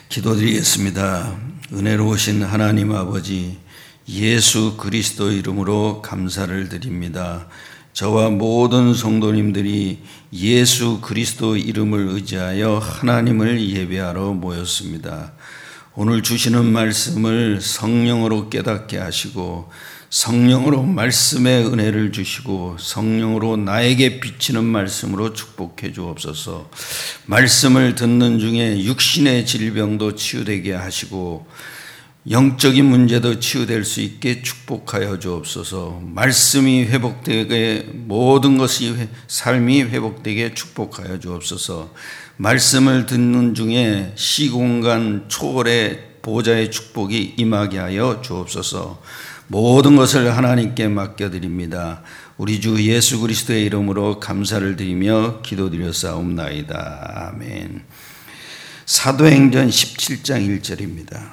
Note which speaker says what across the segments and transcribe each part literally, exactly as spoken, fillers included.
Speaker 1: 기도드리겠습니다. 은혜로우신 하나님 아버지, 예수 그리스도 이름으로 감사를 드립니다. 저와 모든 성도님들이 예수 그리스도 이름을 의지하여 하나님을 예배하러 모였습니다. 오늘 주시는 말씀을 성령으로 깨닫게 하시고, 성령으로 말씀의 은혜를 주시고, 성령으로 나에게 비치는 말씀으로 축복해 주옵소서. 말씀을 듣는 중에 육신의 질병도 치유되게 하시고, 영적인 문제도 치유될 수 있게 축복하여 주옵소서. 말씀이 회복되게, 모든 것이 삶이 회복되게 축복하여 주옵소서. 말씀을 듣는 중에 시공간 초월의 보좌의 축복이 임하게 하여 주옵소서. 모든 것을 하나님께 맡겨드립니다. 우리 주 예수 그리스도의 이름으로 감사를 드리며 기도드렸사옵나이다. 아멘. 사도행전 십칠 장 일 절입니다.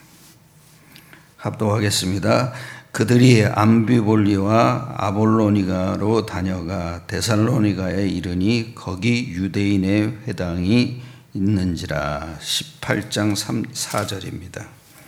Speaker 1: 합독하겠습니다. 그들이 암비볼리와 아볼로니가로 다녀가 데살로니가에 이르니 거기 유대인의 회당이 있는지라. 십팔 장 사 절입니다.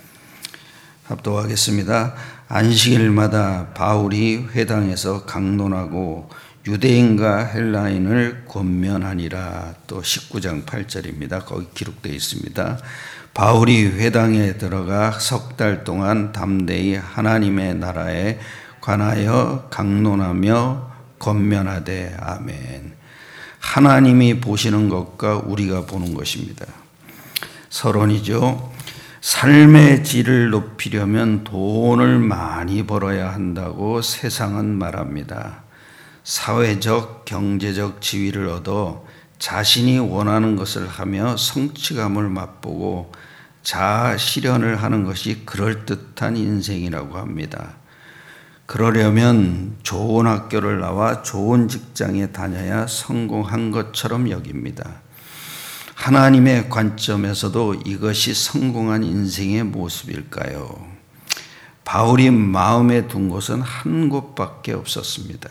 Speaker 1: 합독하겠습니다. 안식일마다 바울이 회당에서 강론하고 유대인과 헬라인을 권면하니라. 또 십구 장 팔 절입니다. 거기 기록되어 있습니다. 바울이 회당에 들어가 석 달 동안 담대히 하나님의 나라에 관하여 강론하며 권면하되. 아멘. 하나님이 보시는 것과 우리가 보는 것입니다. 서론이죠. 삶의 질을 높이려면 돈을 많이 벌어야 한다고 세상은 말합니다. 사회적, 경제적 지위를 얻어 자신이 원하는 것을 하며 성취감을 맛보고 자아 실현을 하는 것이 그럴듯한 인생이라고 합니다. 그러려면 좋은 학교를 나와 좋은 직장에 다녀야 성공한 것처럼 여깁니다. 하나님의 관점에서도 이것이 성공한 인생의 모습일까요? 바울이 마음에 둔 곳은 한 곳밖에 없었습니다.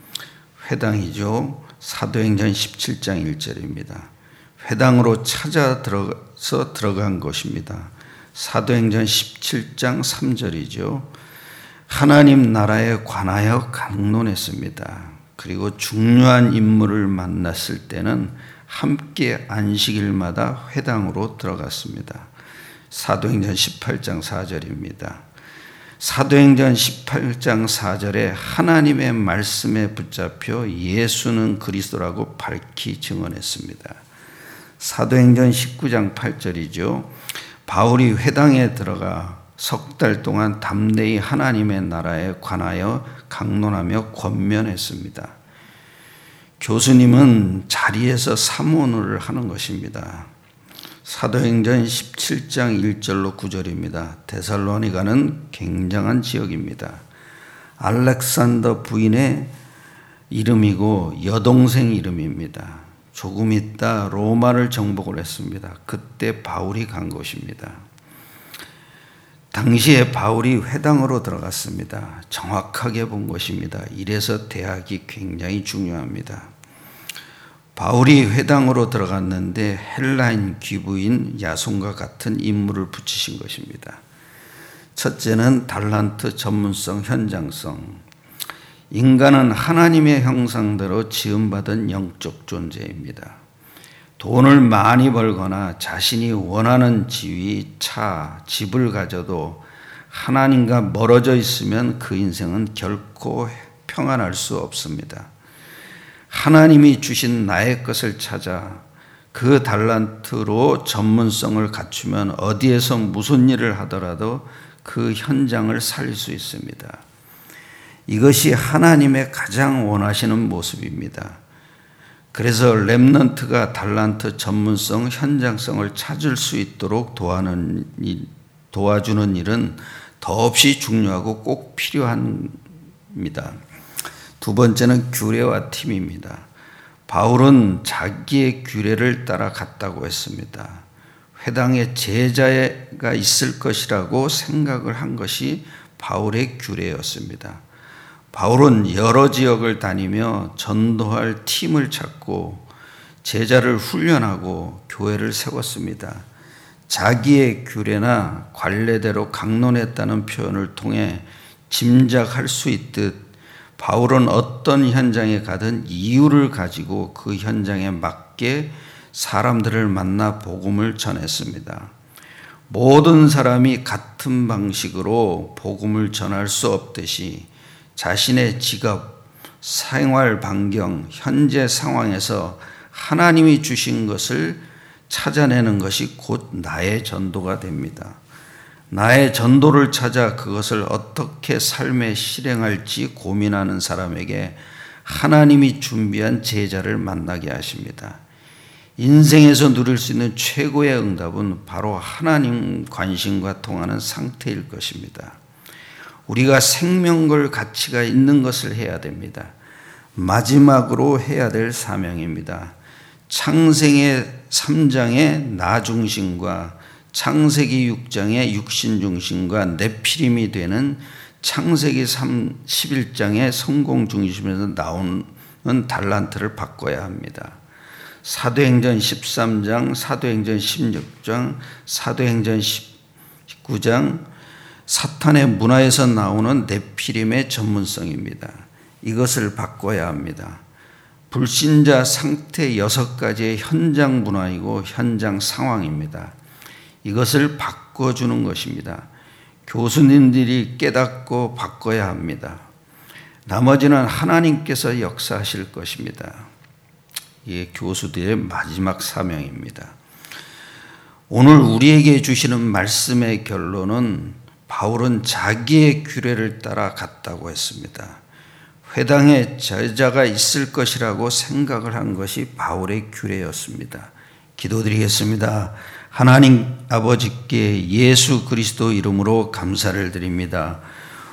Speaker 1: 회당이죠. 사도행전 십칠 장 일 절입니다. 회당으로 찾아 들어서 들어간 것입니다. 사도행전 십칠 장 삼 절이죠. 하나님 나라에 관하여 강론했습니다. 그리고 중요한 인물을 만났을 때는 함께 안식일마다 회당으로 들어갔습니다. 사도행전 십팔 장 사 절입니다. 사도행전 십팔 장 사 절에 하나님의 말씀에 붙잡혀 예수는 그리스도라고 밝히 증언했습니다. 사도행전 십구 장 팔 절이죠. 바울이 회당에 들어가 석 달 동안 담대히 하나님의 나라에 관하여 강론하며 권면했습니다. 교수님은 자리에서 사모를 하는 것입니다. 사도행전 십칠 장 일 절로 구 절입니다. 데살로니가는 굉장한 지역입니다. 알렉산더 부인의 이름이고 여동생 이름입니다. 조금 있다 로마를 정복을 했습니다. 그때 바울이 간 곳입니다. 당시에 바울이 회당으로 들어갔습니다. 정확하게 본 것입니다. 이래서 대학이 굉장히 중요합니다. 바울이 회당으로 들어갔는데 헬라인 귀부인 야손과 같은 인물을 붙이신 것입니다. 첫째는 달란트, 전문성, 현장성. 인간은 하나님의 형상대로 지음받은 영적 존재입니다. 돈을 많이 벌거나 자신이 원하는 지위, 차, 집을 가져도 하나님과 멀어져 있으면 그 인생은 결코 평안할 수 없습니다. 하나님이 주신 나의 것을 찾아 그 달란트로 전문성을 갖추면 어디에서 무슨 일을 하더라도 그 현장을 살릴 수 있습니다. 이것이 하나님의 가장 원하시는 모습입니다. 그래서 렘넌트가 달란트, 전문성, 현장성을 찾을 수 있도록 도와는 일, 도와주는 일은 더없이 중요하고 꼭 필요합니다. 두 번째는 규례와 팀입니다. 바울은 자기의 규례를 따라 갔다고 했습니다. 회당에 제자가 있을 것이라고 생각을 한 것이 바울의 규례였습니다. 바울은 여러 지역을 다니며 전도할 팀을 찾고 제자를 훈련하고 교회를 세웠습니다. 자기의 규례나 관례대로 강론했다는 표현을 통해 짐작할 수 있듯 바울은 어떤 현장에 가든 이유를 가지고 그 현장에 맞게 사람들을 만나 복음을 전했습니다. 모든 사람이 같은 방식으로 복음을 전할 수 없듯이 자신의 직업, 생활 반경, 현재 상황에서 하나님이 주신 것을 찾아내는 것이 곧 나의 전도가 됩니다. 나의 전도를 찾아 그것을 어떻게 삶에 실행할지 고민하는 사람에게 하나님이 준비한 제자를 만나게 하십니다. 인생에서 누릴 수 있는 최고의 응답은 바로 하나님 관심과 통하는 상태일 것입니다. 우리가 생명걸 가치가 있는 것을 해야 됩니다. 마지막으로 해야 될 사명입니다. 창세기 삼 장의 나 중심과 창세기 육 장의 육신 중심과 네피림이 되는 창세기 십일 장의 성공 중심에서 나오는 달란트를 바꿔야 합니다. 사도행전 십삼 장, 사도행전 십육 장, 사도행전 십구 장, 사탄의 문화에서 나오는 네피림의 전문성입니다. 이것을 바꿔야 합니다. 불신자 상태 여섯 가지의 현장 문화이고 현장 상황입니다. 이것을 바꿔주는 것입니다. 교수님들이 깨닫고 바꿔야 합니다. 나머지는 하나님께서 역사하실 것입니다. 이게 교수들의 마지막 사명입니다. 오늘 우리에게 주시는 말씀의 결론은 바울은 자기의 규례를 따라 갔다고 했습니다. 회당에 제자가 있을 것이라고 생각을 한 것이 바울의 규례였습니다. 기도드리겠습니다. 하나님 아버지께 예수 그리스도 이름으로 감사를 드립니다.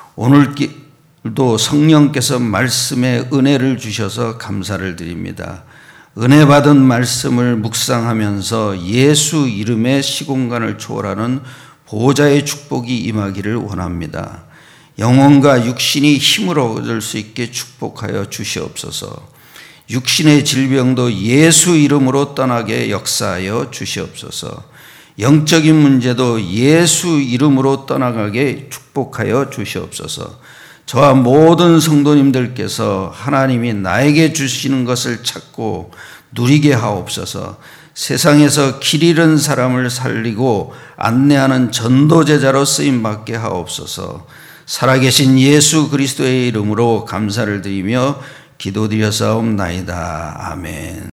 Speaker 1: 오늘도 성령께서 말씀에 은혜를 주셔서 감사를 드립니다. 은혜 받은 말씀을 묵상하면서 예수 이름의 시공간을 초월하는 보호자의 축복이 임하기를 원합니다. 영혼과 육신이 힘을 얻을 수 있게 축복하여 주시옵소서. 육신의 질병도 예수 이름으로 떠나게 역사하여 주시옵소서. 영적인 문제도 예수 이름으로 떠나가게 축복하여 주시옵소서. 저와 모든 성도님들께서 하나님이 나에게 주시는 것을 찾고 누리게 하옵소서. 세상에서 길 잃은 사람을 살리고 안내하는 전도제자로 쓰임받게 하옵소서. 살아계신 예수 그리스도의 이름으로 감사를 드리며 기도드려사옵나이다. 아멘.